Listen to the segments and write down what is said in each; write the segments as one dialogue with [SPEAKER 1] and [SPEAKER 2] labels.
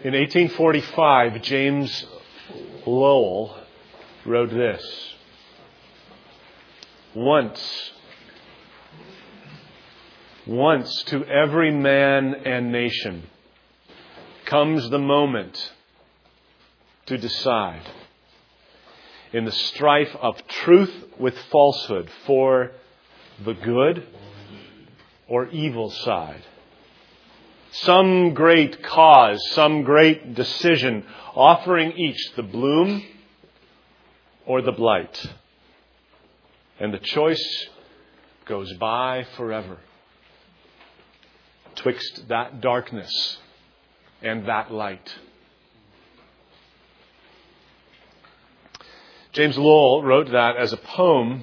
[SPEAKER 1] In 1845, James Lowell wrote this: Once to every man and nation comes the moment to decide, in the strife of truth with falsehood, for the good or evil side. Some great cause, some great decision, offering each the bloom or the blight. And the choice goes by forever, twixt that darkness and that light. James Lowell wrote that as a poem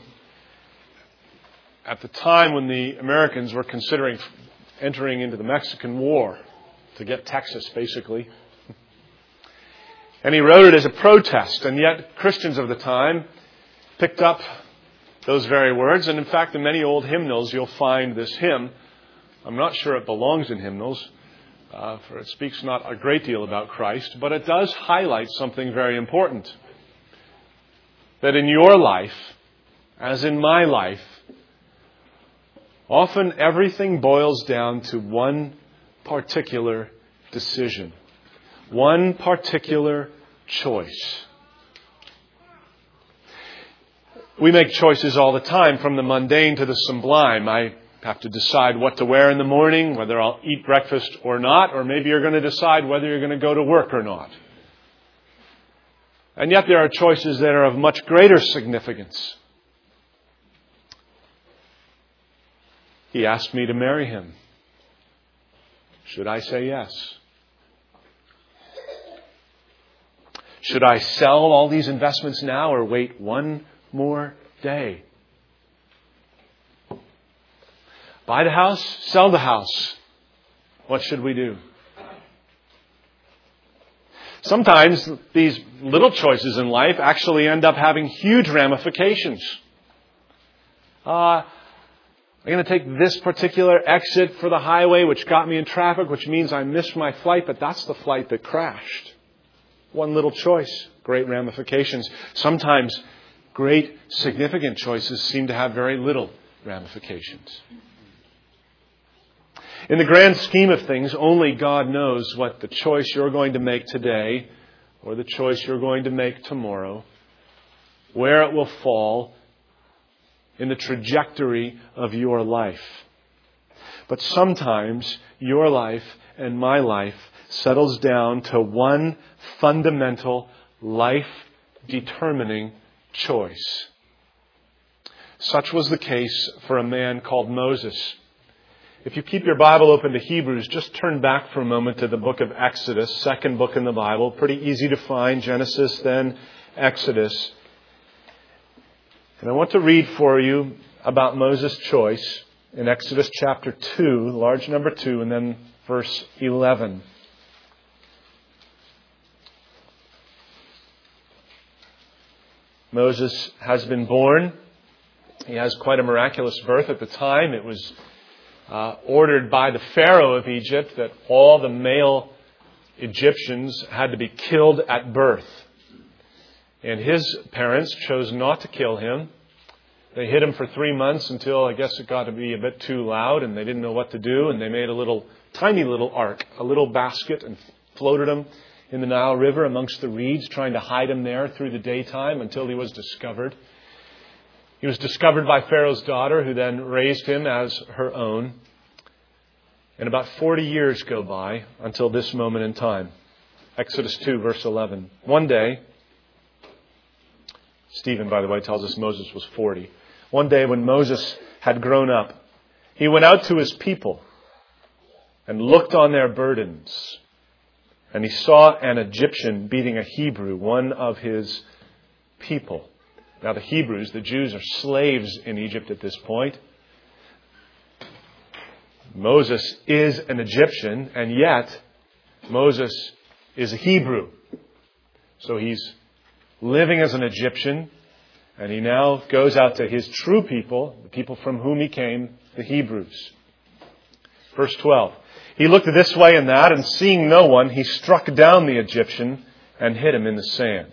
[SPEAKER 1] at the time when the Americans were considering entering into the Mexican War to get Texas, basically. And he wrote it as a protest, and yet Christians of the time picked up those very words. And in fact, in many old hymnals, you'll find this hymn. I'm not sure it belongs in hymnals, for it speaks not a great deal about Christ, but it does highlight something very important. That in your life, as in my life, often everything boils down to one particular decision, one particular choice. We make choices all the time, from the mundane to the sublime. I have to decide what to wear in the morning, whether I'll eat breakfast or not, or maybe you're going to decide whether you're going to go to work or not. And yet there are choices that are of much greater significance. He asked me to marry him. Should I say yes? Should I sell all these investments now or wait one more day? Buy the house, sell the house. What should we do? Sometimes these little choices in life actually end up having huge ramifications. I'm going to take this particular exit for the highway, which got me in traffic, which means I missed my flight, but that's the flight that crashed. One little choice, great ramifications. Sometimes great significant choices seem to have very little ramifications. In the grand scheme of things, only God knows what the choice you're going to make today or the choice you're going to make tomorrow, where it will fall in the trajectory of your life. But sometimes your life and my life settles down to one fundamental, life-determining choice. Such was the case for a man called Moses. If you keep your Bible open to Hebrews, just turn back for a moment to the book of Exodus, second book in the Bible. Pretty easy to find, Genesis, then Exodus. And I want to read for you about Moses' choice in Exodus chapter 2, large number 2, and then verse 11. Moses has been born. He has quite a miraculous birth at the time. It was ordered by the Pharaoh of Egypt that all the male Egyptians had to be killed at birth. And his parents chose not to kill him. They hid him for 3 months until I guess it got to be a bit too loud and they didn't know what to do. And they made a tiny little ark, a little basket, and floated him in the Nile River amongst the reeds, trying to hide him there through the daytime until he was discovered. He was discovered by Pharaoh's daughter, who then raised him as her own. And about 40 years go by until this moment in time. Exodus 2, verse 11. One day, Stephen, by the way, tells us Moses was 40. One day when Moses had grown up, he went out to his people and looked on their burdens. And he saw an Egyptian beating a Hebrew, one of his people. Now the Hebrews, the Jews, are slaves in Egypt at this point. Moses is an Egyptian, and yet Moses is a Hebrew. So he's living as an Egyptian, and he now goes out to his true people, the people from whom he came, the Hebrews. Verse 12. He looked this way and that, and seeing no one, he struck down the Egyptian and hid him in the sand.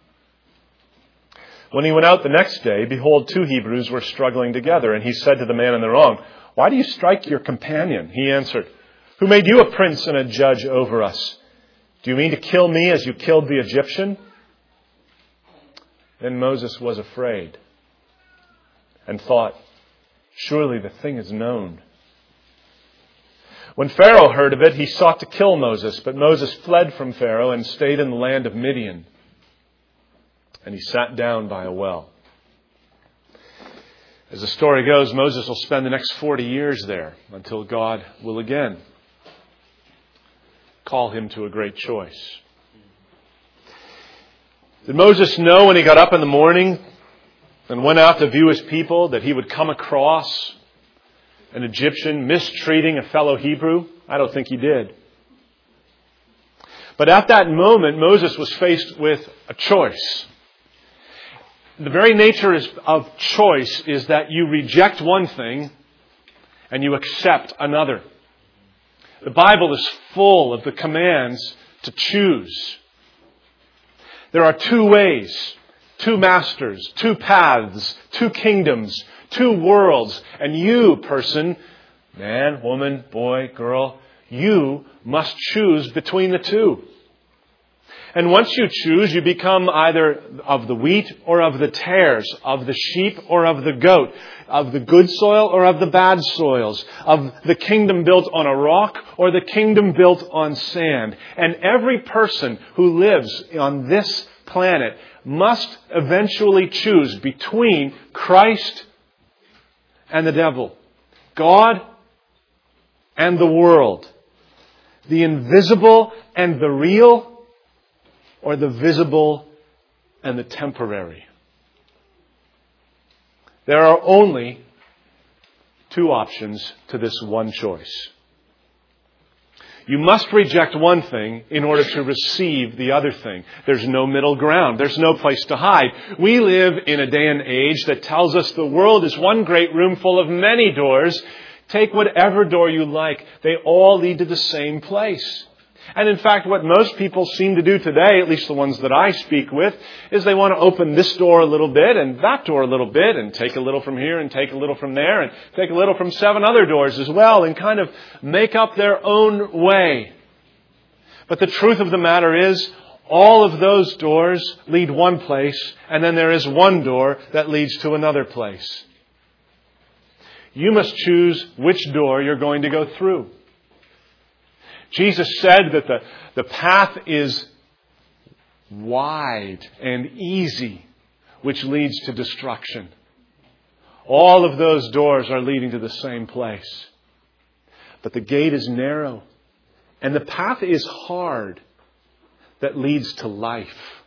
[SPEAKER 1] When he went out the next day, behold, 2 Hebrews were struggling together, and he said to the man in the wrong, "Why do you strike your companion?" He answered, "Who made you a prince and a judge over us? Do you mean to kill me as you killed the Egyptian?" Then Moses was afraid and thought, "Surely the thing is known." When Pharaoh heard of it, he sought to kill Moses, but Moses fled from Pharaoh and stayed in the land of Midian. And he sat down by a well. As the story goes, Moses will spend the next 40 years there until God will again call him to a great choice. Did Moses know when he got up in the morning and went out to view his people that he would come across an Egyptian mistreating a fellow Hebrew? I don't think he did. But at that moment, Moses was faced with a choice. The very nature of choice is that you reject one thing and you accept another. The Bible is full of the commands to choose. There are 2 ways, 2 masters, 2 paths, 2 kingdoms, 2 worlds. And you, person, man, woman, boy, girl, you must choose between the 2. And once you choose, you become either of the wheat or of the tares, of the sheep or of the goat, of the good soil or of the bad soils, of the kingdom built on a rock or the kingdom built on sand. And every person who lives on this planet must eventually choose between Christ and the devil, God and the world, the invisible and the real, or the visible and the temporary. There are only 2 options to this one choice. You must reject one thing in order to receive the other thing. There's no middle ground. There's no place to hide. We live in a day and age that tells us the world is one great room full of many doors. Take whatever door you like. They all lead to the same place. And in fact, what most people seem to do today, at least the ones that I speak with, is they want to open this door a little bit and that door a little bit and take a little from here and take a little from there and take a little from 7 other doors as well and kind of make up their own way. But the truth of the matter is, all of those doors lead one place, and then there is one door that leads to another place. You must choose which door you're going to go through. Jesus said that the path is wide and easy, which leads to destruction. All of those doors are leading to the same place. But the gate is narrow, and the path is hard that leads to life.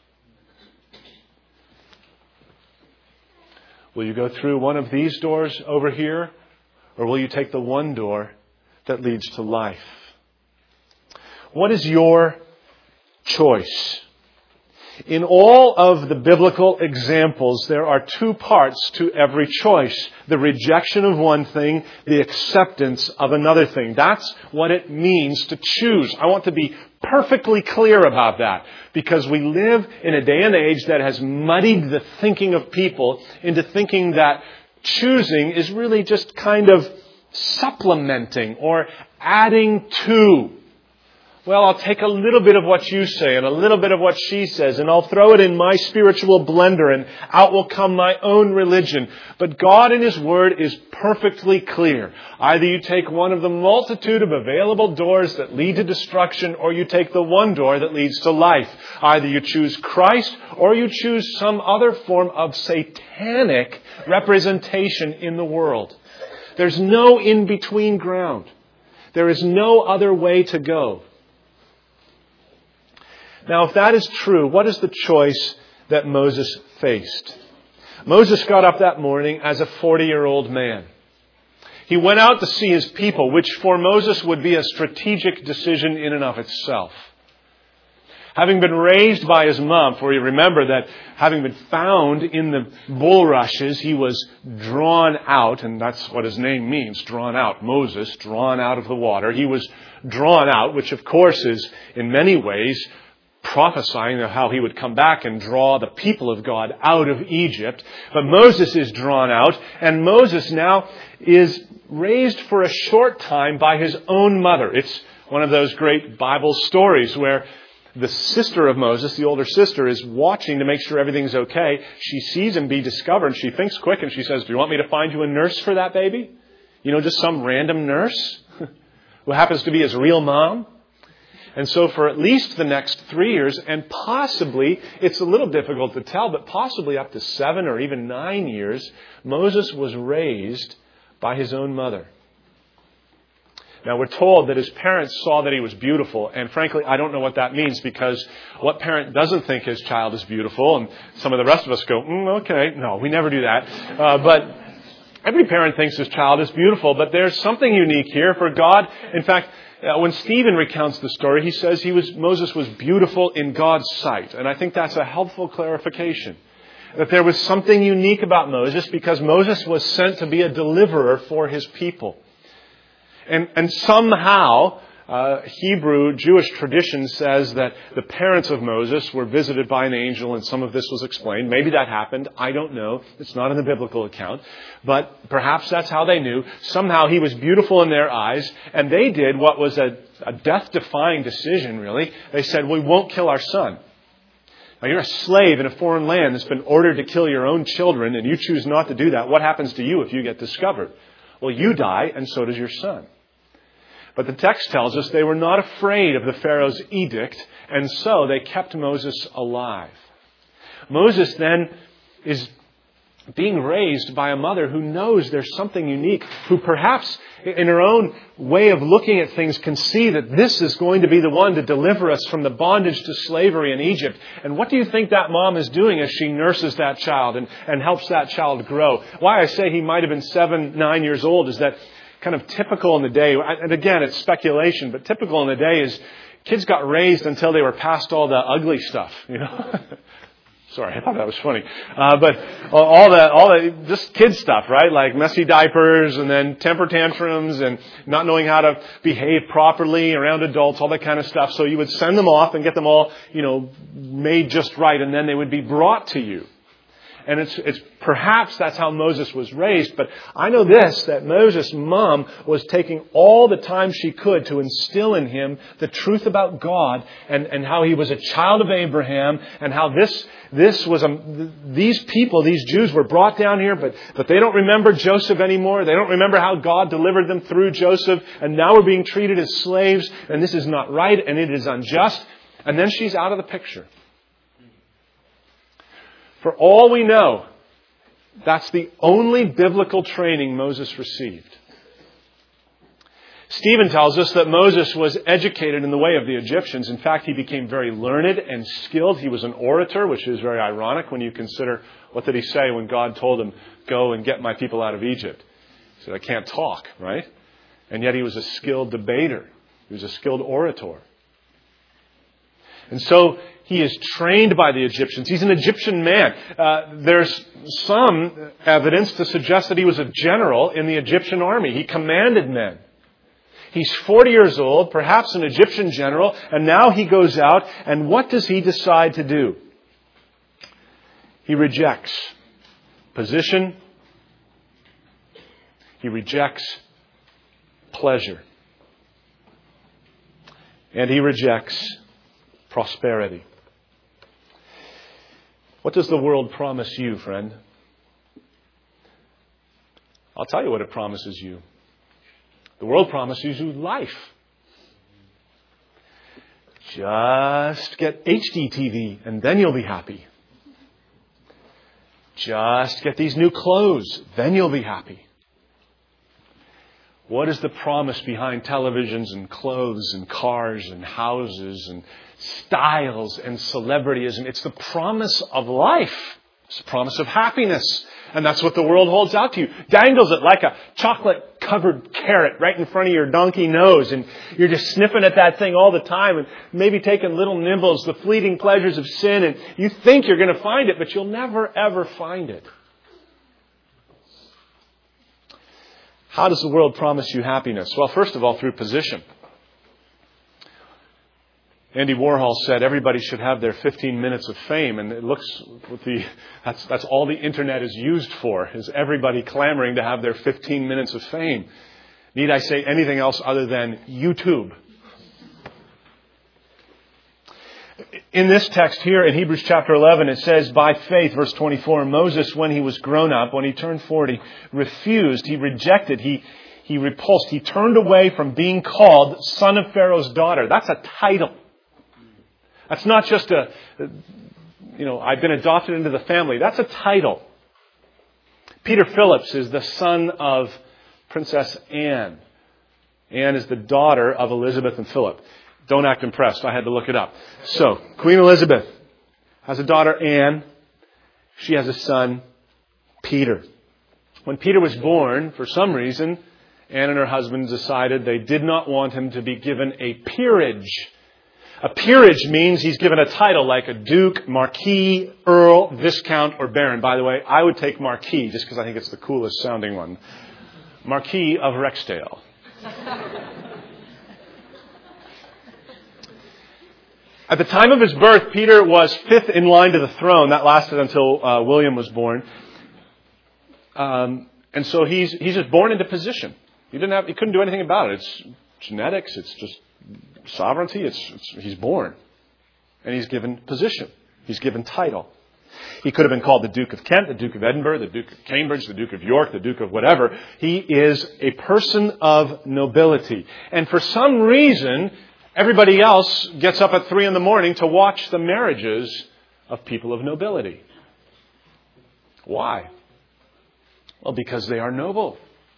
[SPEAKER 1] Will you go through one of these doors over here, or will you take the one door that leads to life? What is your choice? In all of the biblical examples, there are 2 parts to every choice. The rejection of one thing, the acceptance of another thing. That's what it means to choose. I want to be perfectly clear about that, because we live in a day and age that has muddied the thinking of people into thinking that choosing is really just kind of supplementing or adding to. Well, I'll take a little bit of what you say and a little bit of what she says, and I'll throw it in my spiritual blender, and out will come my own religion. But God in His Word is perfectly clear. Either you take one of the multitude of available doors that lead to destruction, or you take the one door that leads to life. Either you choose Christ, or you choose some other form of satanic representation in the world. There's no in-between ground. There is no other way to go. Now, if that is true, what is the choice that Moses faced? Moses got up that morning as a 40-year-old man. He went out to see his people, which for Moses would be a strategic decision in and of itself. Having been raised by his mom, for you remember that having been found in the bulrushes, he was drawn out, and that's what his name means, drawn out. Moses, drawn out of the water. He was drawn out, which of course is in many ways prophesying of how he would come back and draw the people of God out of Egypt. But Moses is drawn out, and Moses now is raised for a short time by his own mother. It's one of those great Bible stories where the sister of Moses, the older sister, is watching to make sure everything's okay. She sees him be discovered. She thinks quick and she says, "Do you want me to find you a nurse for that baby? Just some random nurse who happens to be his real mom?" And so for at least the next 3 years, and possibly, it's a little difficult to tell, but possibly up to 7 or even 9 years, Moses was raised by his own mother. Now we're told that his parents saw that he was beautiful, and frankly, I don't know what that means, because what parent doesn't think his child is beautiful? And some of the rest of us go, okay, no, we never do that. But every parent thinks his child is beautiful, but there's something unique here for God. In fact, when Stephen recounts the story, he says Moses was beautiful in God's sight. And I think that's a helpful clarification. That there was something unique about Moses because Moses was sent to be a deliverer for his people. And somehow, Hebrew Jewish tradition says that the parents of Moses were visited by an angel, and some of this was explained. Maybe that happened. I don't know. It's not in the biblical account. But perhaps that's how they knew. Somehow he was beautiful in their eyes, and they did what was a death-defying decision, really. They said, "We won't kill our son." Now, you're a slave in a foreign land that's been ordered to kill your own children, and you choose not to do that. What happens to you if you get discovered? Well, you die, and so does your son. But the text tells us they were not afraid of the Pharaoh's edict, and so they kept Moses alive. Moses then is being raised by a mother who knows there's something unique, who perhaps in her own way of looking at things can see that this is going to be the one to deliver us from the bondage to slavery in Egypt. And what do you think that mom is doing as she nurses that child and helps that child grow? Why I say he might have been 7, 9 years old is that kind of typical in the day, and again, it's speculation, but typical in the day is kids got raised until they were past all the ugly stuff, Sorry, I thought that was funny. But all the just kid stuff, right? Like messy diapers and then temper tantrums and not knowing how to behave properly around adults, all that kind of stuff. So you would send them off and get them all, made just right, and then they would be brought to you. And it's perhaps that's how Moses was raised. But I know this, that Moses' mom was taking all the time she could to instill in him the truth about God and how he was a child of Abraham and how these people, these Jews were brought down here, but they don't remember Joseph anymore. They don't remember how God delivered them through Joseph. And now we're being treated as slaves. And this is not right and it is unjust. And then she's out of the picture. For all we know, that's the only biblical training Moses received. Stephen tells us that Moses was educated in the way of the Egyptians. In fact, he became very learned and skilled. He was an orator, which is very ironic when you consider what did he say when God told him, "Go and get my people out of Egypt." He said, "I can't talk," right? And yet he was a skilled debater. He was a skilled orator. And so he is trained by the Egyptians. He's an Egyptian man. There's some evidence to suggest that he was a general in the Egyptian army. He commanded men. He's 40 years old, perhaps an Egyptian general, and now he goes out, and what does he decide to do? He rejects position. He rejects pleasure. And he rejects prosperity. What does the world promise you, friend? I'll tell you what it promises you. The world promises you life. Just get HD TV and then you'll be happy. Just get these new clothes, then you'll be happy. What is the promise behind televisions and clothes and cars and houses and styles and celebrityism? It's the promise of life. It's the promise of happiness. And that's what the world holds out to you. Dangles it like a chocolate covered carrot right in front of your donkey nose, and you're just sniffing at that thing all the time and maybe taking little nibbles, the fleeting pleasures of sin, and you think you're going to find it, but you'll never ever find it. How does the world promise you happiness? Well, first of all, through position. Andy Warhol said everybody should have their 15 minutes of fame, and it looks that's all the internet is used for, is everybody clamoring to have their 15 minutes of fame. Need I say anything else other than YouTube? In this text here in Hebrews chapter 11, it says, by faith, verse 24, Moses, when he was grown up, when he turned 40, refused, he rejected, he repulsed, he turned away from being called son of Pharaoh's daughter. That's a title. That's not just I've been adopted into the family. That's a title. Peter Phillips is the son of Princess Anne. Anne is the daughter of Elizabeth and Philip. Don't act impressed. I had to look it up. So, Queen Elizabeth has a daughter, Anne. She has a son, Peter. When Peter was born, for some reason, Anne and her husband decided they did not want him to be given a peerage. A peerage means he's given a title like a duke, marquis, earl, viscount, or baron. By the way, I would take marquis just because I think it's the coolest sounding one. Marquis of Rexdale. At the time of his birth, Peter was fifth in line to the throne. That lasted until William was born. And so he's just born into position. He couldn't do anything about it. It's genetics. It's just sovereignty. He's born. And he's given position. He's given title. He could have been called the Duke of Kent, the Duke of Edinburgh, the Duke of Cambridge, the Duke of York, the Duke of whatever. He is a person of nobility. And for some reason, everybody else gets up at 3 a.m. to watch the marriages of people of nobility. Why? Well, because they are noble.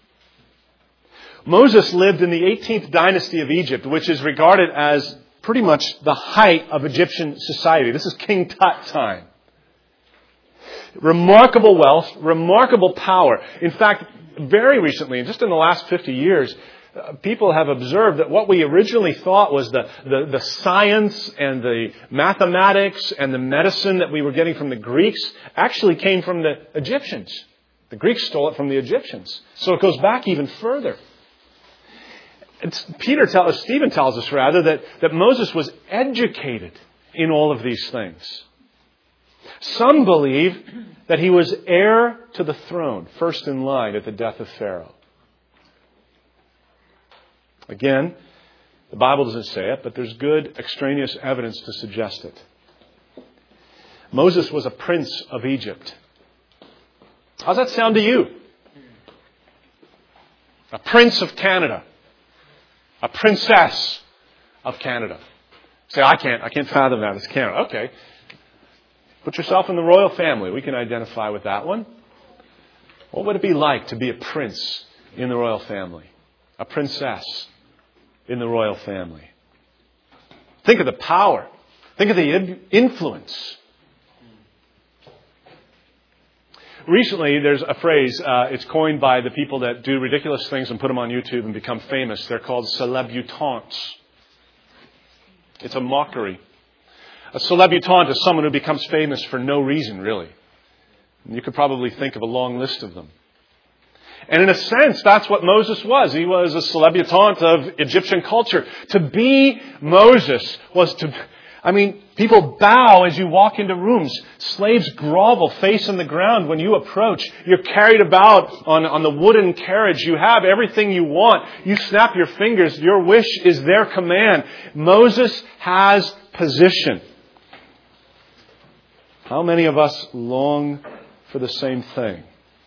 [SPEAKER 1] Moses lived in the 18th dynasty of Egypt, which is regarded as pretty much the height of Egyptian society. This is King Tut time. Remarkable wealth, remarkable power. In fact, very recently, just in the last 50 years, people have observed that what we originally thought was the science and the mathematics and the medicine that we were getting from the Greeks actually came from the Egyptians. The Greeks stole it from the Egyptians. So it goes back even further. Stephen tells us that Moses was educated in all of these things. Some believe that he was heir to the throne, first in line at the death of Pharaoh. Again, the Bible doesn't say it, but there's good extraneous evidence to suggest it. Moses was a prince of Egypt. How's that sound to you? A prince of Canada. A princess of Canada. Say, I can't fathom that. It's Canada. Okay. Put yourself in the royal family. We can identify with that one. What would it be like to be a prince in the royal family? A princess in the royal family. Think of the power. Think of the influence. Recently, there's a phrase, it's coined by the people that do ridiculous things and put them on YouTube and become famous. They're called celebutantes. It's a mockery. A celebutante is someone who becomes famous for no reason, really. And you could probably think of a long list of them. And in a sense, that's what Moses was. He was a celebutante of Egyptian culture. To be Moses was people bow as you walk into rooms. Slaves grovel face on the ground when you approach. You're carried about on the wooden carriage. You have everything you want. You snap your fingers. Your wish is their command. Moses has position. How many of us long for the same thing?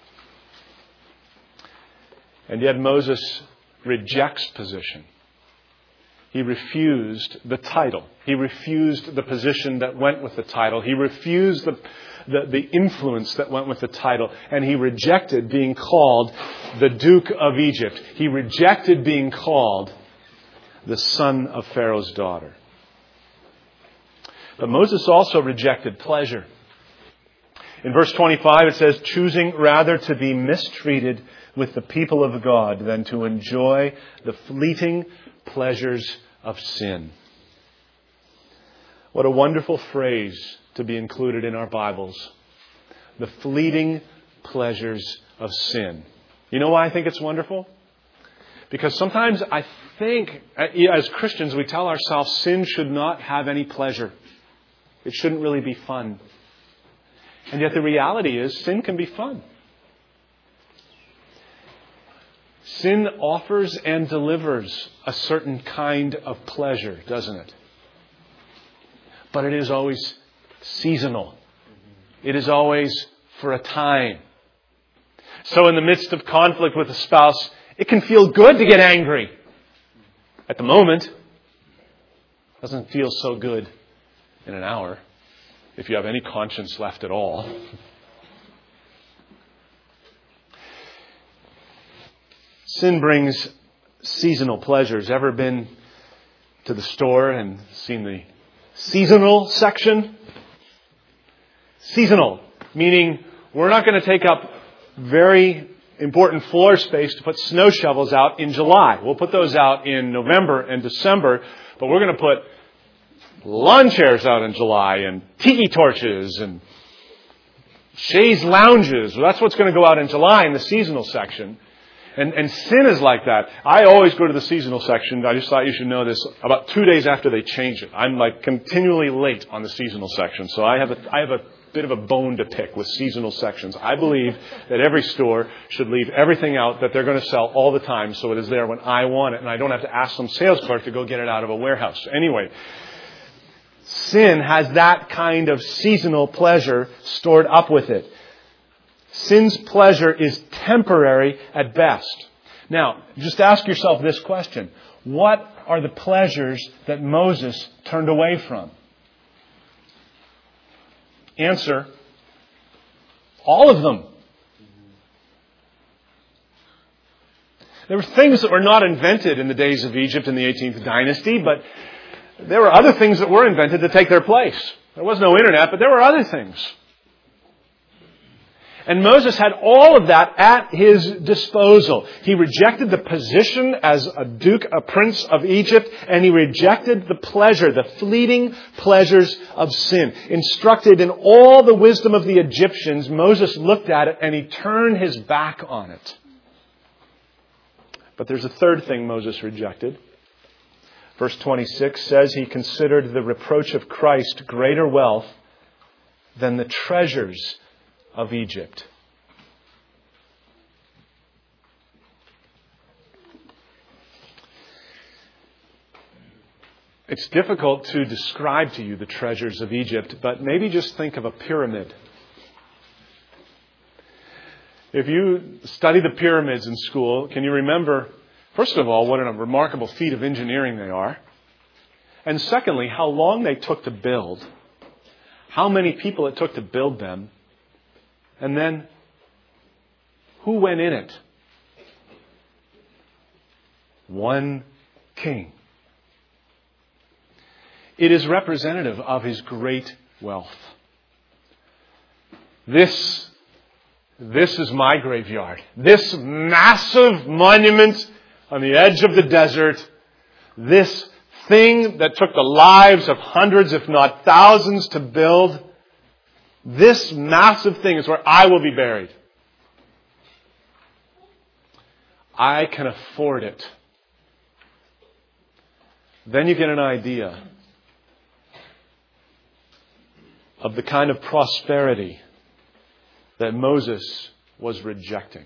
[SPEAKER 1] And yet Moses rejects position. He refused the title. He refused the position that went with the title. He refused the influence that went with the title. And he rejected being called the Duke of Egypt. He rejected being called the son of Pharaoh's daughter. But Moses also rejected pleasure. In verse 25 it says, choosing rather to be mistreated with the people of God than to enjoy the fleeting pleasures of sin. What a wonderful phrase to be included in our Bibles. The fleeting pleasures of sin. You know why I think it's wonderful? Because sometimes I think, as Christians, we tell ourselves sin should not have any pleasure. It shouldn't really be fun. And yet the reality is, sin can be fun. Sin offers and delivers a certain kind of pleasure, doesn't it? But it is always seasonal. It is always for a time. So in the midst of conflict with a spouse, it can feel good to get angry. At the moment, it doesn't feel so good in an hour, if you have any conscience left at all. Sin brings seasonal pleasures. Ever been to the store and seen the seasonal section? Seasonal, meaning we're not going to take up very important floor space to put snow shovels out in July. We'll put those out in November and December, but we're going to put lawn chairs out in July and tiki torches and chaise lounges. Well, that's what's going to go out in July in the seasonal section. And sin is like that. I always go to the seasonal section. I just thought you should know this. About 2 days after they change it, I'm like continually late on the seasonal section. So I have a bit of a bone to pick with seasonal sections. I believe that every store should leave everything out that they're going to sell all the time, so it is there when I want it, and I don't have to ask some sales clerk to go get it out of a warehouse. Anyway, sin has that kind of seasonal pleasure stored up with it. Sin's pleasure is temporary at best. Now, just ask yourself this question. What are the pleasures that Moses turned away from? Answer, all of them. There were things that were not invented in the days of Egypt in the 18th dynasty, but there were other things that were invented to take their place. There was no internet, but there were other things. And Moses had all of that at his disposal. He rejected the position as a duke, a prince of Egypt, and he rejected the pleasure, the fleeting pleasures of sin. Instructed in all the wisdom of the Egyptians, Moses looked at it and he turned his back on it. But there's a third thing Moses rejected. Verse 26 says he considered the reproach of Christ greater wealth than the treasures of Egypt. It's difficult to describe to you the treasures of Egypt, but maybe just think of a pyramid. If you study the pyramids in school, can you remember, first of all, what a remarkable feat of engineering they are? And secondly, how long they took to build, how many people it took to build them, and then, who went in it? One king. It is representative of his great wealth. This is my graveyard. This massive monument on the edge of the desert. This thing that took the lives of hundreds, if not thousands, to build. This massive thing is where I will be buried. I can afford it. Then you get an idea of the kind of prosperity that Moses was rejecting.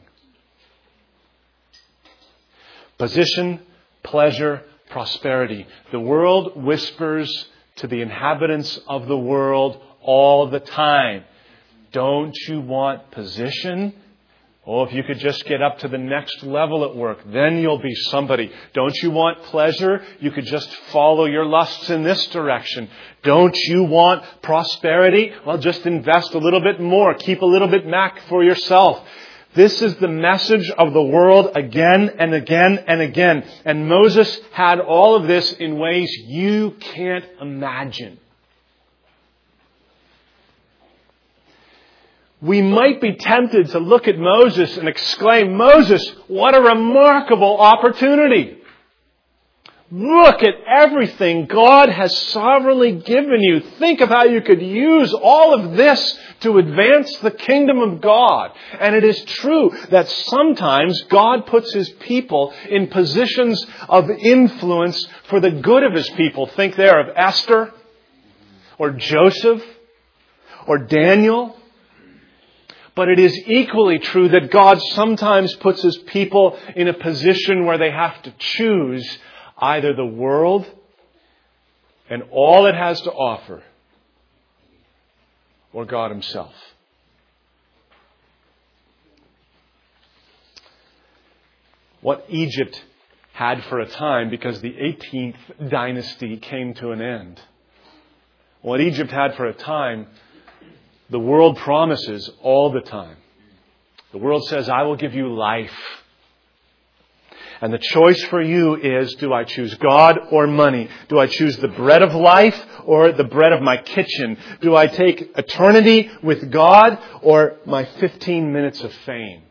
[SPEAKER 1] Position, pleasure, prosperity. The world whispers to the inhabitants of the world all the time. Don't you want position? Oh, if you could just get up to the next level at work, then you'll be somebody. Don't you want pleasure? You could just follow your lusts in this direction. Don't you want prosperity? Well, just invest a little bit more. Keep a little bit back for yourself. This is the message of the world again and again and again. And Moses had all of this in ways you can't imagine. we might be tempted to look at Moses and exclaim, Moses, what a remarkable opportunity. Look at everything God has sovereignly given you. Think of how you could use all of this to advance the kingdom of God. And it is true that sometimes God puts His people in positions of influence for the good of His people. Think there of Esther, or Joseph, or Daniel. But it is equally true that God sometimes puts His people in a position where they have to choose either the world and all it has to offer, or God Himself. What Egypt had for a time, because the 18th dynasty came to an end. What Egypt had for a time, the world promises all the time. The world says, I will give you life. And the choice for you is, do I choose God or money? Do I choose the bread of life or the bread of my kitchen? Do I take eternity with God or my 15 minutes of fame?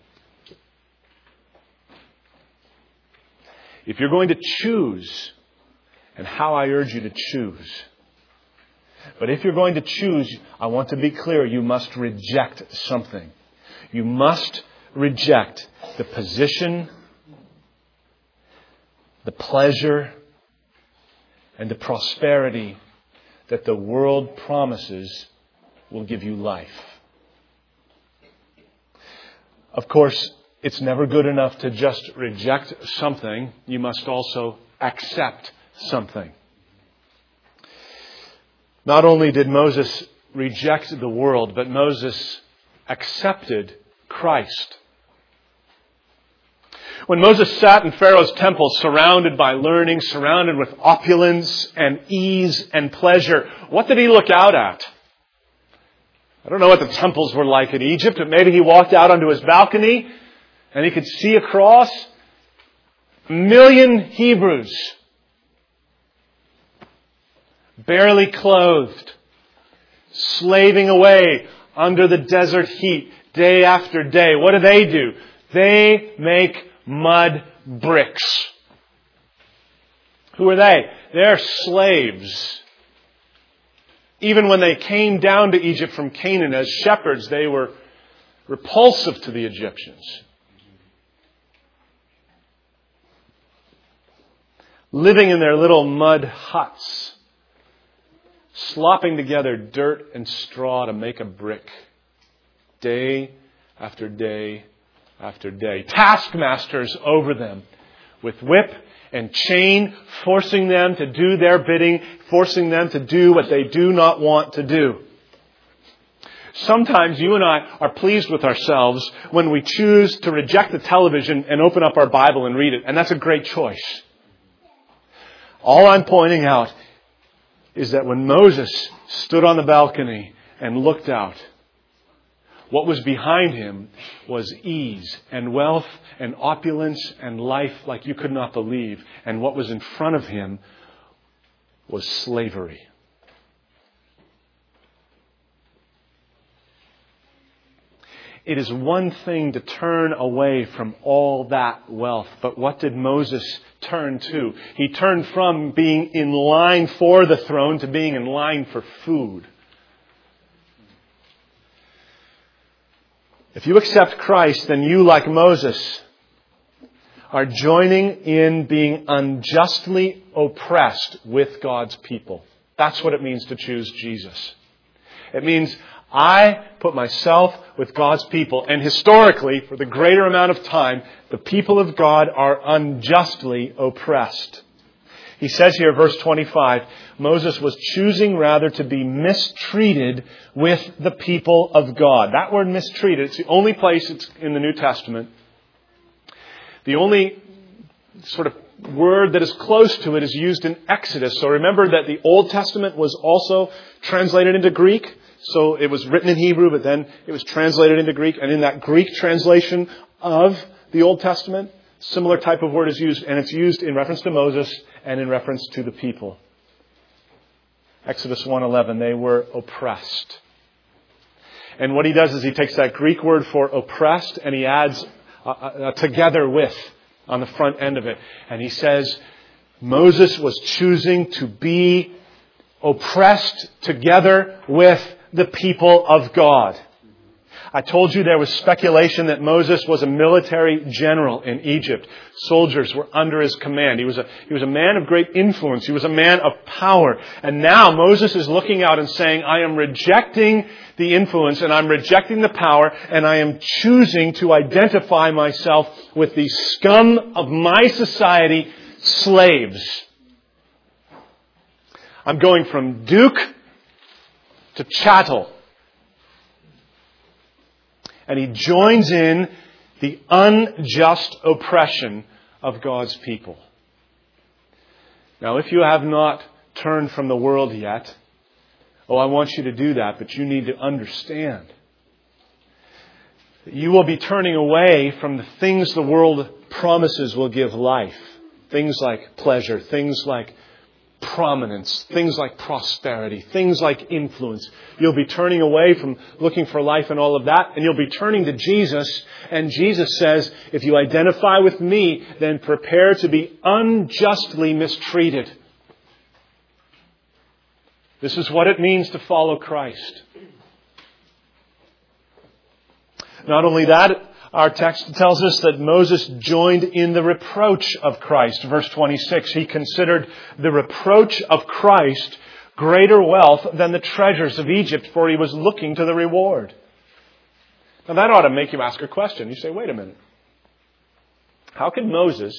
[SPEAKER 1] If you're going to choose, and how I urge you to choose, but if you're going to choose, I want to be clear, you must reject something. You must reject the position, the pleasure, and the prosperity that the world promises will give you life. Of course, it's never good enough to just reject something. You must also accept something. Not only did Moses reject the world, but Moses accepted Christ. When Moses sat in Pharaoh's temple, surrounded by learning, surrounded with opulence and ease and pleasure, what did he look out at? I don't know what the temples were like in Egypt, but maybe he walked out onto his balcony and he could see across 1 million Hebrews, barely clothed, slaving away under the desert heat day after day. What do? They make mud bricks. Who are they? They're slaves. Even when they came down to Egypt from Canaan as shepherds, they were repulsive to the Egyptians. Living in their little mud huts, slopping together dirt and straw to make a brick, day after day after day. Taskmasters over them with whip and chain, forcing them to do their bidding, forcing them to do what they do not want to do. Sometimes you and I are pleased with ourselves when we choose to reject the television and open up our Bible and read it. And that's a great choice. All I'm pointing out is that when Moses stood on the balcony and looked out, what was behind him was ease and wealth and opulence and life like you could not believe. And what was in front of him was slavery. It is one thing to turn away from all that wealth. But what did Moses turn to? He turned from being in line for the throne to being in line for food. If you accept Christ, then you, like Moses, are joining in being unjustly oppressed with God's people. That's what it means to choose Jesus. It means I put myself with God's people. And historically, for the greater amount of time, the people of God are unjustly oppressed. He says here, verse 25, Moses was choosing rather to be mistreated with the people of God. That word mistreated, it's the only place it's in the New Testament. The only sort of word that is close to it is used in Exodus. So remember that the Old Testament was also translated into Greek. So it was written in Hebrew, but then it was translated into Greek. And in that Greek translation of the Old Testament, similar type of word is used. And it's used in reference to Moses and in reference to the people. Exodus 1:11, they were oppressed. And what he does is he takes that Greek word for oppressed and he adds together with on the front end of it. And he says Moses was choosing to be oppressed together with the people of God. I told you there was speculation that Moses was a military general in Egypt. Soldiers were under his command. He was a man of great influence. He was a man of power. And now Moses is looking out and saying, I am rejecting the influence and I'm rejecting the power and I am choosing to identify myself with the scum of my society, slaves. I'm going from duke to chattel. And he joins in the unjust oppression of God's people. Now, if you have not turned from the world yet, I want you to do that, but you need to understand that you will be turning away from the things the world promises will give life. Things like pleasure, things like prominence, things like prosperity, things like influence. You'll be turning away from looking for life and all of that, and you'll be turning to Jesus. And Jesus says, if you identify with me, then prepare to be unjustly mistreated. This is what it means to follow Christ. Not only that, our text tells us that Moses joined in the reproach of Christ. Verse 26, he considered the reproach of Christ greater wealth than the treasures of Egypt, for he was looking to the reward. Now that ought to make you ask a question. You say, wait a minute. How could Moses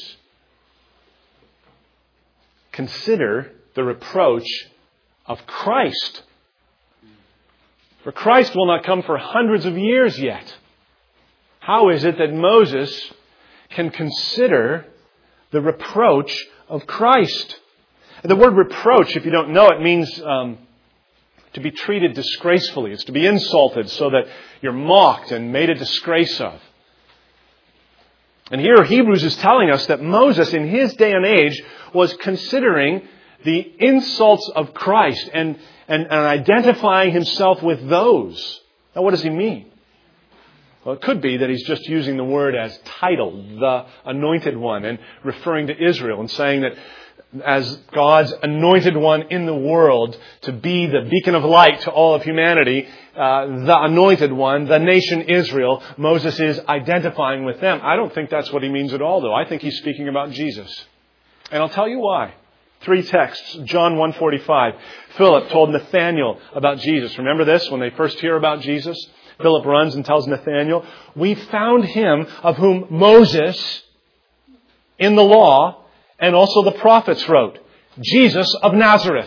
[SPEAKER 1] consider the reproach of Christ? For Christ will not come for hundreds of years yet. How is it that Moses can consider the reproach of Christ? The word reproach, if you don't know, it means to be treated disgracefully. It's to be insulted so that you're mocked and made a disgrace of. And here Hebrews is telling us that Moses in his day and age was considering the insults of Christ and identifying himself with those. Now what does he mean? Well, it could be that he's just using the word as title, the anointed one, and referring to Israel and saying that as God's anointed one in the world to be the beacon of light to all of humanity, the anointed one, the nation Israel, Moses is identifying with them. I don't think that's what he means at all, though. I think he's speaking about Jesus. And I'll tell you why. 3 texts. John 1:45. Philip told Nathanael about Jesus. Remember this? When they first hear about Jesus, Philip runs and tells Nathanael, we found him of whom Moses in the law and also the prophets wrote, Jesus of Nazareth.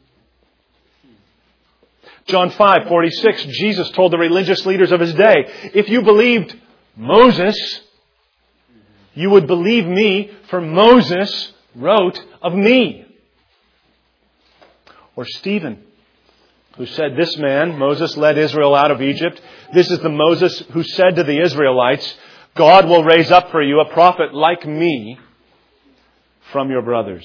[SPEAKER 1] John 5:46, Jesus told the religious leaders of his day, if you believed Moses, you would believe me, for Moses wrote of me. Or Stephen, who said, this man, Moses, led Israel out of Egypt. This is the Moses who said to the Israelites, God will raise up for you a prophet like me from your brothers.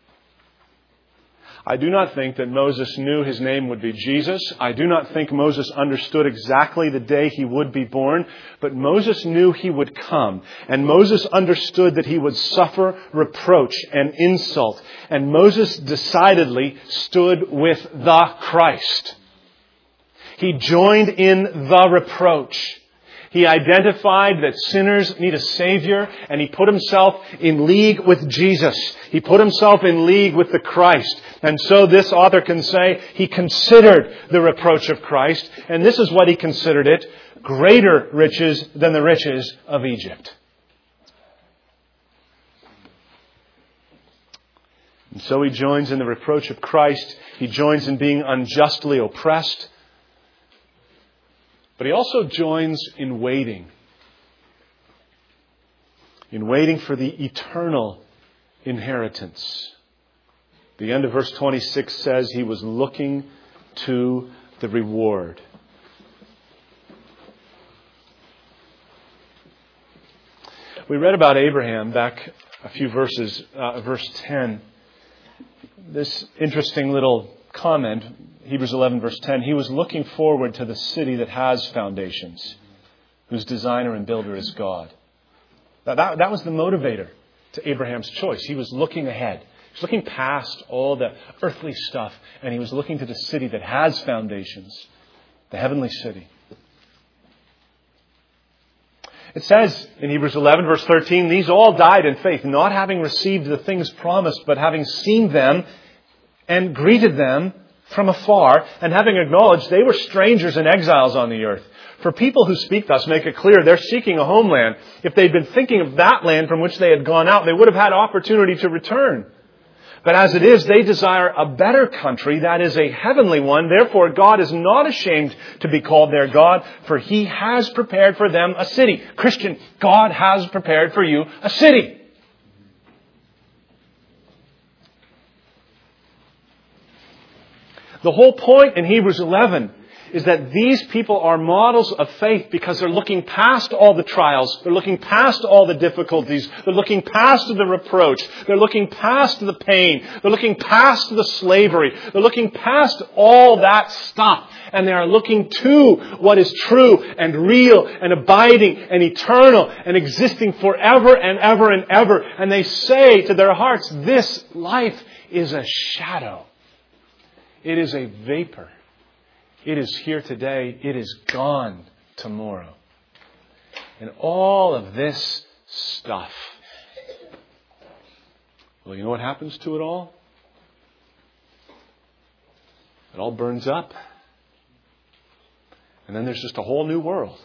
[SPEAKER 1] I do not think that Moses knew his name would be Jesus. I do not think Moses understood exactly the day he would be born. But Moses knew he would come. And Moses understood that he would suffer reproach and insult. And Moses decidedly stood with the Christ. He joined in the reproach. He identified that sinners need a Savior, and he put himself in league with Jesus. He put himself in league with the Christ. And so this author can say he considered the reproach of Christ, and this is what he considered it, greater riches than the riches of Egypt. And so he joins in the reproach of Christ. He joins in being unjustly oppressed. But he also joins in waiting. In waiting for the eternal inheritance. The end of verse 26 says he was looking to the reward. We read about Abraham back a few verses, verse 10. This interesting little comment, Hebrews 11 verse 10, he was looking forward to the city that has foundations, whose designer and builder is God. That was the motivator to Abraham's choice. He was looking ahead. He was looking past all the earthly stuff, and he was looking to the city that has foundations, the heavenly city. It says in Hebrews 11 verse 13, these all died in faith, not having received the things promised, but having seen them and greeted them from afar, and having acknowledged they were strangers and exiles on the earth. For people who speak thus make it clear they're seeking a homeland. If they'd been thinking of that land from which they had gone out, they would have had opportunity to return. But as it is, they desire a better country, that is a heavenly one. Therefore, God is not ashamed to be called their God, for He has prepared for them a city. Christian, God has prepared for you a city. The whole point in Hebrews 11 is that these people are models of faith because they're looking past all the trials. They're looking past all the difficulties. They're looking past the reproach. They're looking past the pain. They're looking past the slavery. They're looking past all that stuff. And they are looking to what is true and real and abiding and eternal and existing forever and ever and ever. And they say to their hearts, this life is a shadow. It is a vapor. It is here today. It is gone tomorrow. And all of this stuff. Well, you know what happens to it all? It all burns up. And then there's just a whole new world.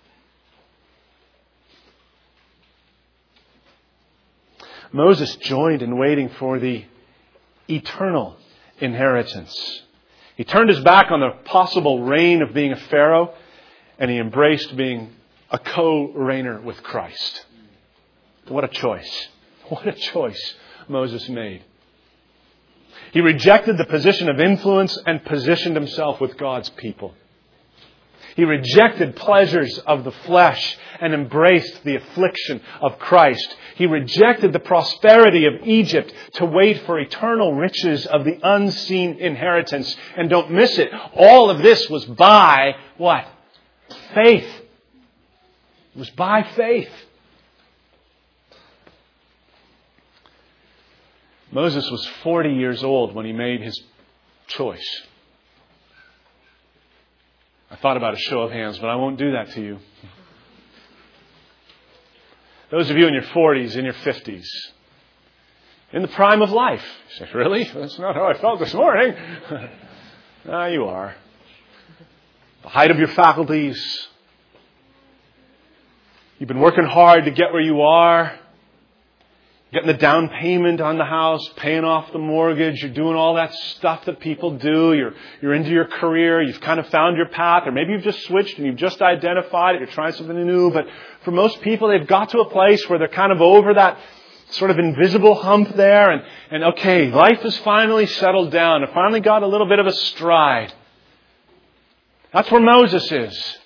[SPEAKER 1] Moses joined in waiting for the eternal inheritance. He turned his back on the possible reign of being a Pharaoh, and he embraced being a co-reigner with Christ. What a choice. What a choice Moses made. He rejected the position of influence and positioned himself with God's people. He rejected pleasures of the flesh and embraced the affliction of Christ. He rejected the prosperity of Egypt to wait for eternal riches of the unseen inheritance. And don't miss it, all of this was by what? Faith. It was by faith. Moses was 40 years old when he made his choice. I thought about a show of hands, but I won't do that to you. Those of you in your 40s, in your 50s, in the prime of life. You say, really? That's not how I felt this morning. You are. The height of your faculties. You've been working hard to get where you are. Getting the down payment on the house, paying off the mortgage, you're doing all that stuff that people do. You're into your career, you've kind of found your path, or maybe you've just switched and you've just identified it, you're trying something new. But for most people, they've got to a place where they're kind of over that sort of invisible hump there, and okay, life has finally settled down. It finally got a little bit of a stride. That's where Moses is.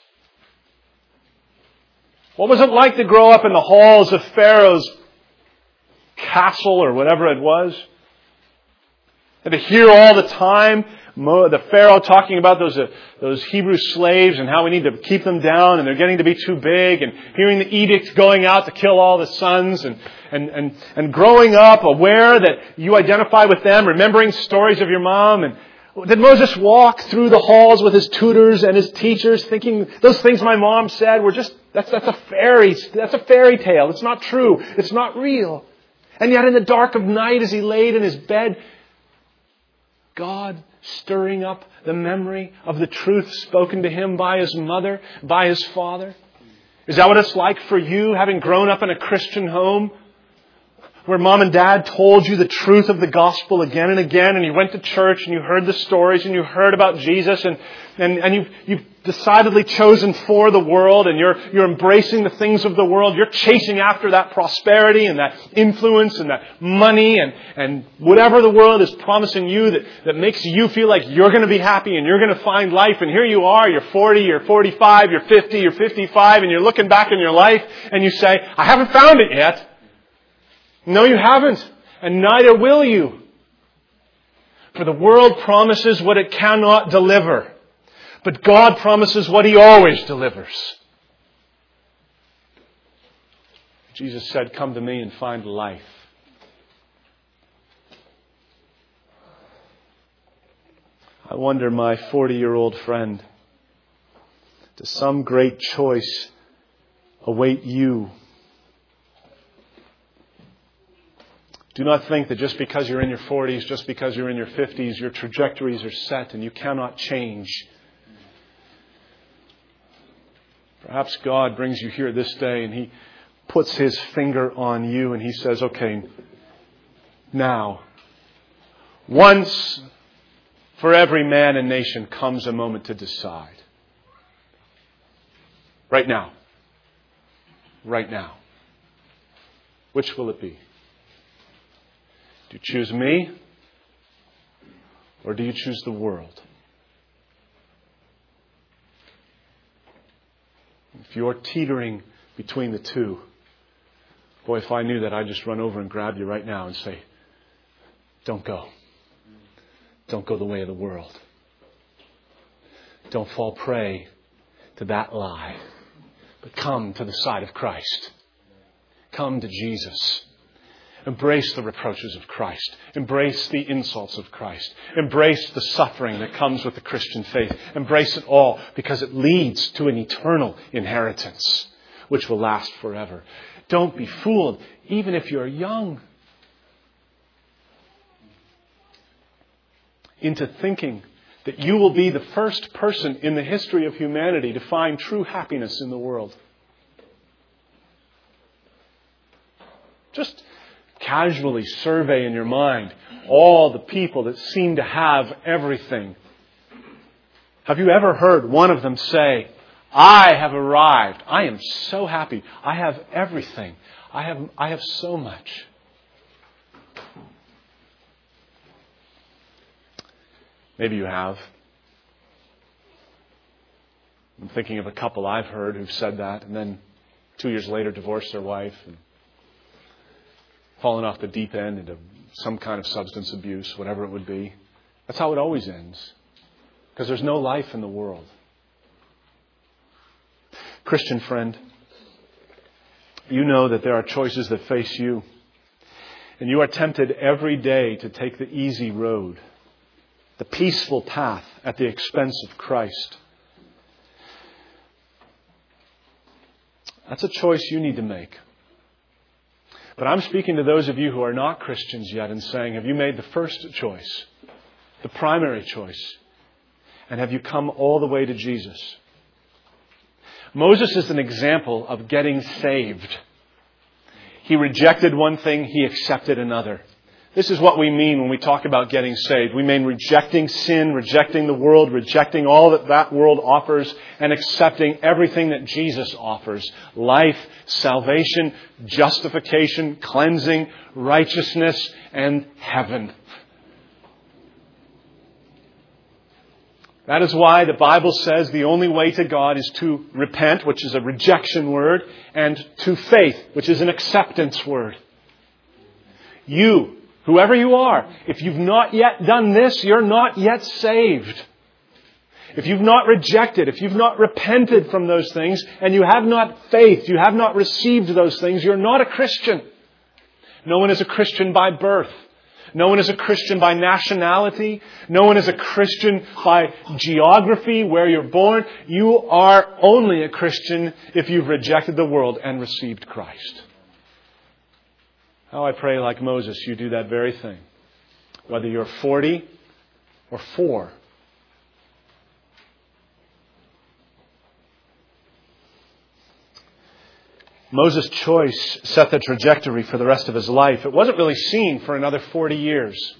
[SPEAKER 1] What was it like to grow up in the halls of Pharaoh's castle or whatever it was? And to hear all the time the Pharaoh talking about those Hebrew slaves and how we need to keep them down and they're getting to be too big, and hearing the edict going out to kill all the sons, and growing up aware that you identify with them, remembering stories of your mom. And did Moses walk through the halls with his tutors and his teachers thinking those things my mom said were just, that's a fairy tale. It's not true. It's not real. And yet in the dark of night as he laid in his bed, God stirring up the memory of the truth spoken to him by his mother, by his father. Is that what it's like for you, having grown up in a Christian home? Where mom and dad told you the truth of the gospel again and again, and you went to church and you heard the stories and you heard about Jesus, and you've decidedly chosen for the world, and you're embracing the things of the world. You're chasing after that prosperity and that influence and that money and whatever the world is promising you that makes you feel like you're going to be happy and you're going to find life. And here you are, you're 40, you're 45, you're 50, you're 55, and you're looking back in your life and you say, I haven't found it yet. No, you haven't. And neither will you. For the world promises what it cannot deliver. But God promises what He always delivers. Jesus said, "Come to me and find life." I wonder, my 40-year-old friend, does some great choice await you? Do not think that just because you're in your 40s, just because you're in your 50s, your trajectories are set and you cannot change. Perhaps God brings you here this day and He puts His finger on you and He says, "Okay, now, once for every man and nation comes a moment to decide. Right now. Right now. Which will it be? Do you choose me? Or do you choose the world?" If you're teetering between the two, boy, if I knew that, I'd just run over and grab you right now and say, "Don't go. Don't go the way of the world. Don't fall prey to that lie. But come to the side of Christ. Come to Jesus. Embrace the reproaches of Christ. Embrace the insults of Christ. Embrace the suffering that comes with the Christian faith. Embrace it all because it leads to an eternal inheritance which will last forever. Don't be fooled, even if you're young, into thinking that you will be the first person in the history of humanity to find true happiness in the world. Just casually survey in your mind all the people that seem to have everything. Have you ever heard one of them say, "I have arrived. I am so happy. I have everything. I have so much." Maybe you have. I'm thinking of a couple I've heard who've said that and then 2 years later divorced their wife and fallen off the deep end into some kind of substance abuse, whatever it would be. That's how it always ends. Because there's no life in the world. Christian friend, you know that there are choices that face you. And you are tempted every day to take the easy road, the peaceful path at the expense of Christ. That's a choice you need to make. But I'm speaking to those of you who are not Christians yet and saying, have you made the first choice, the primary choice? And have you come all the way to Jesus? Moses is an example of getting saved. He rejected one thing, he accepted another. This is what we mean when we talk about getting saved. We mean rejecting sin, rejecting the world, rejecting all that that world offers, and accepting everything that Jesus offers. Life, salvation, justification, cleansing, righteousness, and heaven. That is why the Bible says the only way to God is to repent, which is a rejection word, and to faith, which is an acceptance word. You, whoever you are, if you've not yet done this, you're not yet saved. If you've not rejected, if you've not repented from those things, and you have not faith, you have not received those things, you're not a Christian. No one is a Christian by birth. No one is a Christian by nationality. No one is a Christian by geography, where you're born. You are only a Christian if you've rejected the world and received Christ. How I pray, like Moses, you do that very thing. Whether you're 40 or 4. Moses' choice set the trajectory for the rest of his life. It wasn't really seen for another 40 years.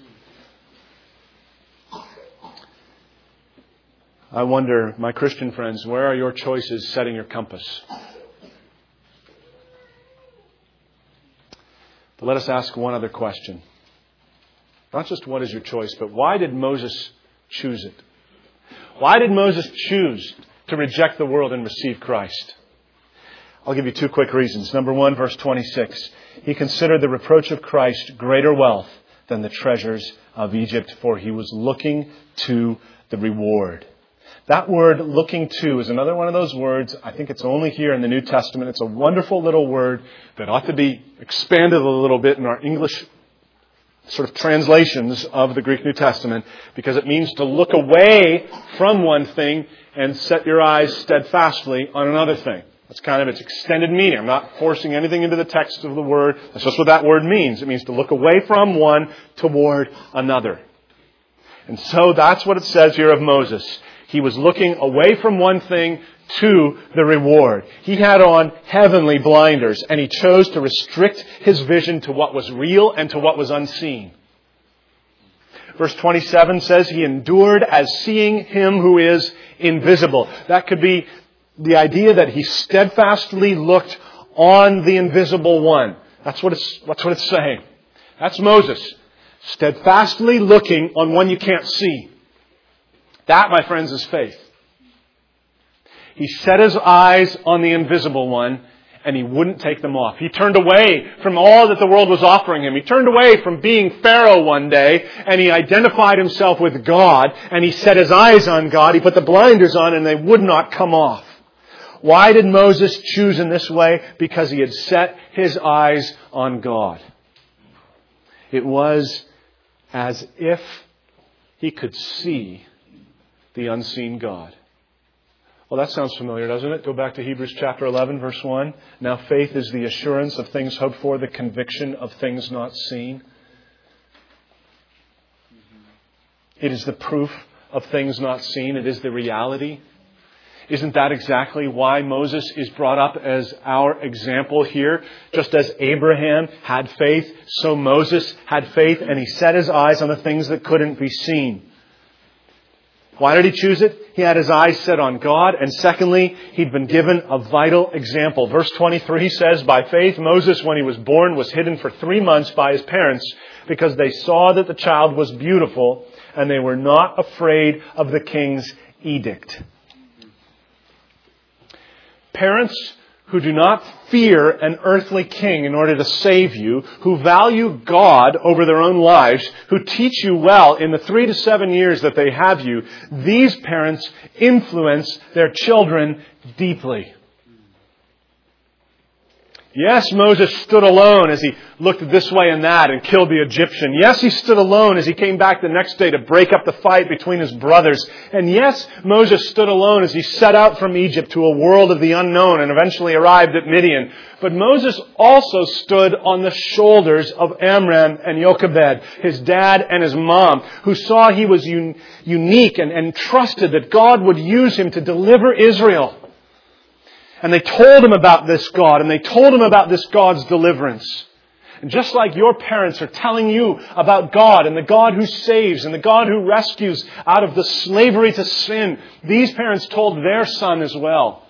[SPEAKER 1] I wonder, my Christian friends, where are your choices setting your compass? But let us ask one other question. Not just what is your choice, but why did Moses choose it? Why did Moses choose to reject the world and receive Christ? I'll give you 2 quick reasons. Number 1, verse 26. He considered the reproach of Christ greater wealth than the treasures of Egypt, for he was looking to the reward. That word, looking to, is another one of those words. I think it's only here in the New Testament. It's a wonderful little word that ought to be expanded a little bit in our English sort of translations of the Greek New Testament, because it means to look away from one thing and set your eyes steadfastly on another thing. That's kind of its extended meaning. I'm not forcing anything into the text of the word. That's just what that word means. It means to look away from one toward another. And so that's what it says here of Moses. He was looking away from one thing to the reward. He had on heavenly blinders, and he chose to restrict his vision to what was real and to what was unseen. Verse 27 says, he endured as seeing him who is invisible. That could be the idea that he steadfastly looked on the invisible one. That's what it's saying. That's Moses. Steadfastly looking on one you can't see. That, my friends, is faith. He set his eyes on the invisible one, and he wouldn't take them off. He turned away from all that the world was offering him. He turned away from being Pharaoh one day, and he identified himself with God, and he set his eyes on God. He put the blinders on, and they would not come off. Why did Moses choose in this way? Because he had set his eyes on God. It was as if he could see the unseen God. Well, that sounds familiar, doesn't it? Go back to Hebrews chapter 11, verse 1. Now faith is the assurance of things hoped for, the conviction of things not seen. It is the proof of things not seen. It is the reality. Isn't that exactly why Moses is brought up as our example here? Just as Abraham had faith, so Moses had faith, and he set his eyes on the things that couldn't be seen. Why did he choose it? He had his eyes set on God. And secondly, he'd been given a vital example. Verse 23 says, by faith, Moses, when he was born, was hidden for 3 months by his parents because they saw that the child was beautiful and they were not afraid of the king's edict. Parents who do not fear an earthly king in order to save you, who value God over their own lives, who teach you well in the 3 to 7 years that they have you, these parents influence their children deeply. Yes, Moses stood alone as he looked this way and that and killed the Egyptian. Yes, he stood alone as he came back the next day to break up the fight between his brothers. And yes, Moses stood alone as he set out from Egypt to a world of the unknown and eventually arrived at Midian. But Moses also stood on the shoulders of Amram and Jochebed, his dad and his mom, who saw he was unique and trusted that God would use him to deliver Israel. And they told him about this God, and they told him about this God's deliverance. And just like your parents are telling you about God and the God who saves and the God who rescues out of the slavery to sin, these parents told their son as well.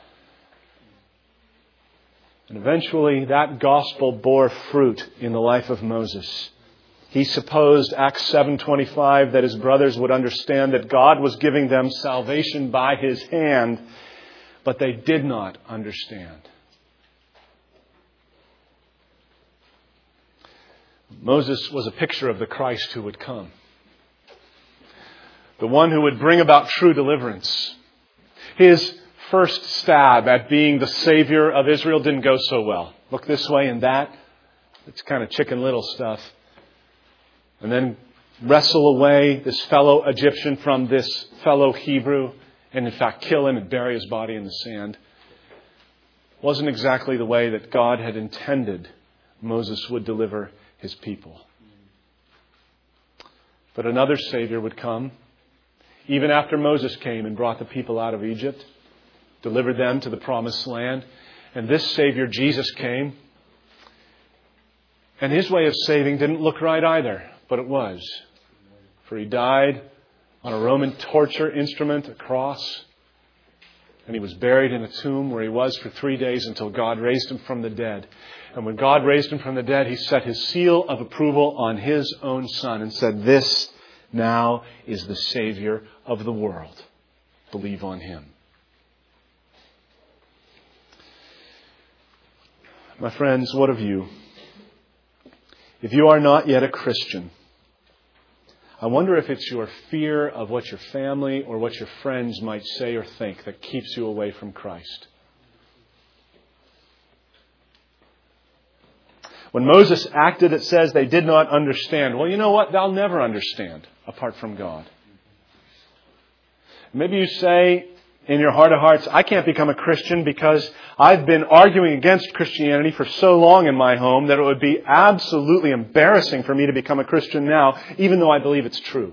[SPEAKER 1] And eventually that gospel bore fruit in the life of Moses. He supposed, Acts 7:25, that his brothers would understand that God was giving them salvation by his hand, but they did not understand. Moses was a picture of the Christ who would come. The one who would bring about true deliverance. His first stab at being the Savior of Israel didn't go so well. Look this way and that. It's kind of Chicken Little stuff. And then wrestle away this fellow Egyptian from this fellow Hebrew. And in fact, kill him and bury his body in the sand. Wasn't exactly the way that God had intended Moses would deliver his people. But another Savior would come, even after Moses came and brought the people out of Egypt, delivered them to the promised land. And this Savior, Jesus, came. And his way of saving didn't look right either, but it was. For he died on a Roman torture instrument, a cross. And he was buried in a tomb where he was for 3 days until God raised him from the dead. And when God raised him from the dead, he set his seal of approval on his own Son and said, "This now is the Savior of the world. Believe on him." My friends, what of you? If you are not yet a Christian, I wonder if it's your fear of what your family or what your friends might say or think that keeps you away from Christ. When Moses acted, it says they did not understand. Well, you know what? They'll never understand apart from God. Maybe you say in your heart of hearts, I can't become a Christian because I've been arguing against Christianity for so long in my home that it would be absolutely embarrassing for me to become a Christian now, even though I believe it's true.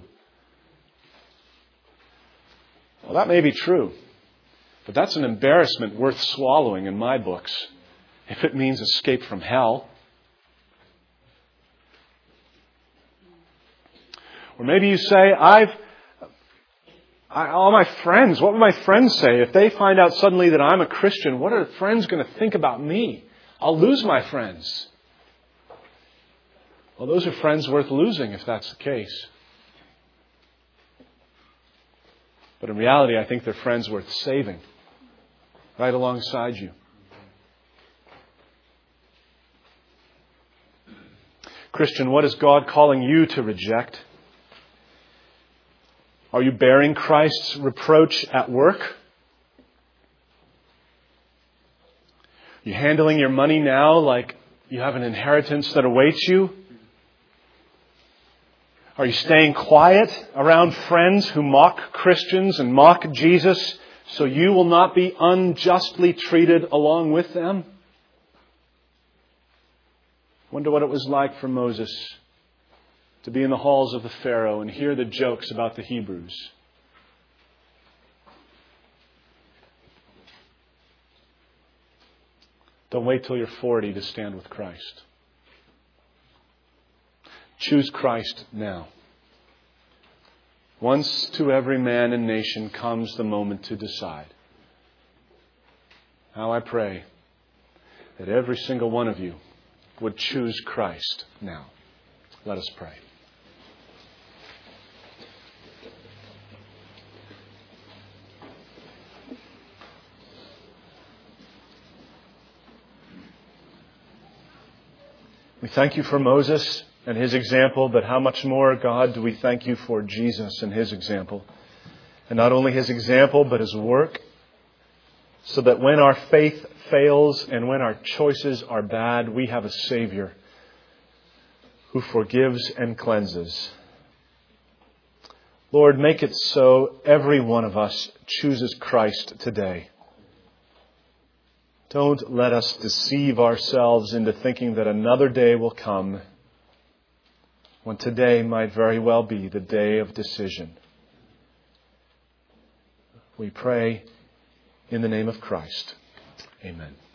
[SPEAKER 1] Well, that may be true, but that's an embarrassment worth swallowing in my books if it means escape from hell. Or maybe you say, all my friends, what would my friends say? If they find out suddenly that I'm a Christian, what are friends going to think about me? I'll lose my friends. Well, those are friends worth losing if that's the case. But in reality, I think they're friends worth saving right alongside you. Christian, what is God calling you to reject? Are you bearing Christ's reproach at work? Are you handling your money now like you have an inheritance that awaits you? Are you staying quiet around friends who mock Christians and mock Jesus so you will not be unjustly treated along with them? Wonder what it was like for Moses to be in the halls of the Pharaoh and hear the jokes about the Hebrews. Don't wait till you're 40 to stand with Christ. Choose Christ now. Once to every man and nation comes the moment to decide. How I pray that every single one of you would choose Christ now. Let us pray. We thank you for Moses and his example, but how much more, God, do we thank you for Jesus and his example. And not only his example, but his work, so that when our faith fails and when our choices are bad, we have a Savior who forgives and cleanses. Lord, make it so every one of us chooses Christ today. Don't let us deceive ourselves into thinking that another day will come when today might very well be the day of decision. We pray in the name of Christ. Amen.